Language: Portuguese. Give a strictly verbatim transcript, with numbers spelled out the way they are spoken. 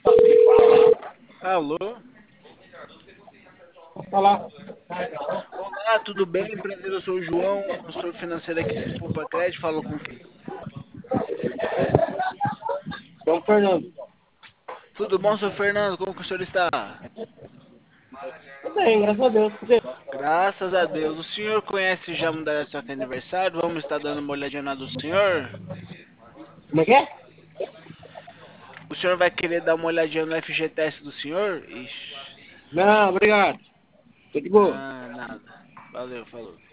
Alô? Pode falar. Olá, tudo bem? Prazer, eu sou o João, consultor financeiro aqui do Poupa Crédito. Falo com quem? João Fernando. Tudo bom, seu Fernando? Como que o senhor está? Tudo bem, graças a Deus. Você? Graças a Deus. O senhor conhece já a Mundial Só que é aniversário? Vamos estar dando uma olhadinha na do senhor? Como é que é? O senhor vai querer dar uma olhadinha no F G T S do senhor? Ixi, Não, obrigado. Tô de boa. ah, nada. Valeu, falou.